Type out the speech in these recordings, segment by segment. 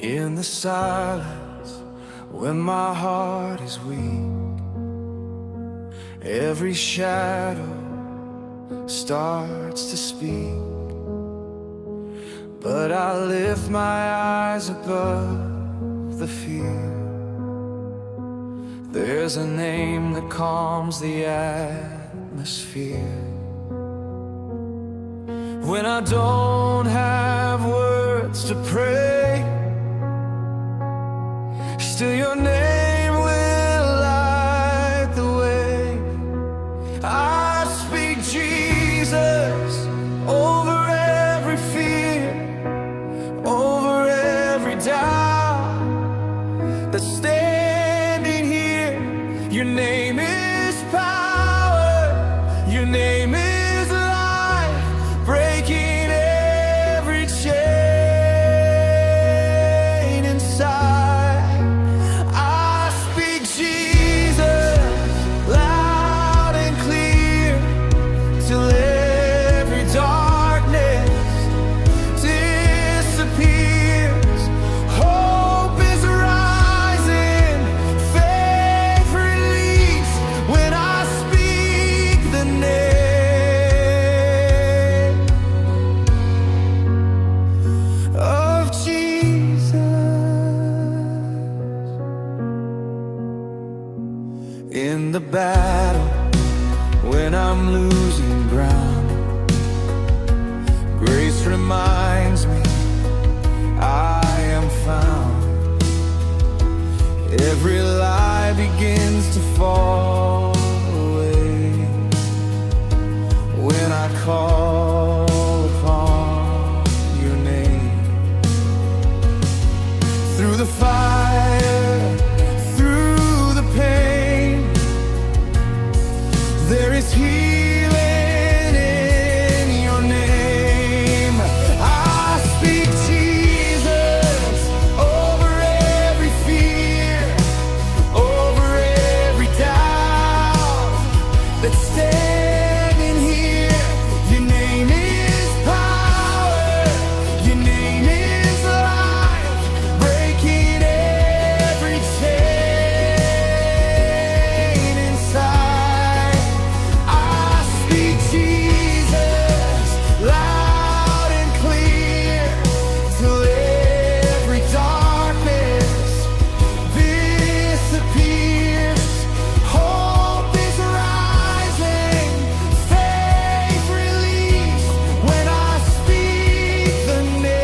In the silence, when my heart is weak, every shadow starts to speak. But I lift my eyes above the fear. There's a name that calms the atmosphere. When I don't have words to pray, still your name will light the way. I speak Jesus over every fear, over every doubt that's standing here. Your name is power, your name is life, breaking every chain inside. I speak Jesus loud and clear till every darkness disappears. Hope is rising, faith release when I speak the name of Jesus. In the battle, when I'm losing ground, grace reminds me I am found. Every lie begins to fall away when I call upon your name. Through the fire, through the pain, there is healing in your name. I speak Jesus over every fear, over every doubt that's standing here. Your name is power, your name is life, breaking every chain inside. I speak Jesus loud and clear till every darkness disappears. Hope is rising, faith release when I speak the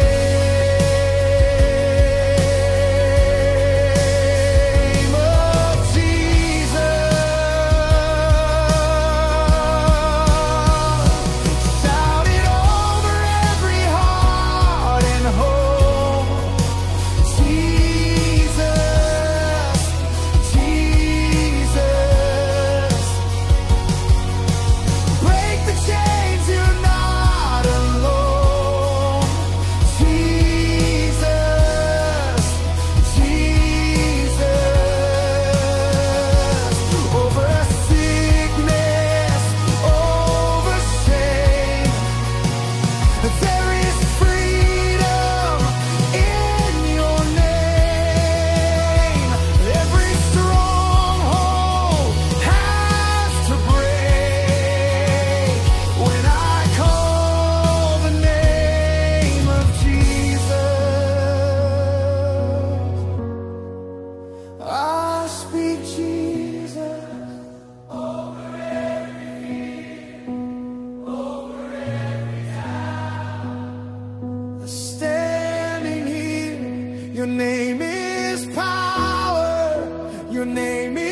name of Jesus. Shout it over every heart and home. Jesus, Jesus. Break the chains, you're not alone. Jesus, Jesus. Over sickness, over shame, there is freedom in your name. Every stronghold has to break when I call the name of Jesus. I speak Jesus over every fear, over every doubt standing here. Your name is power, your name is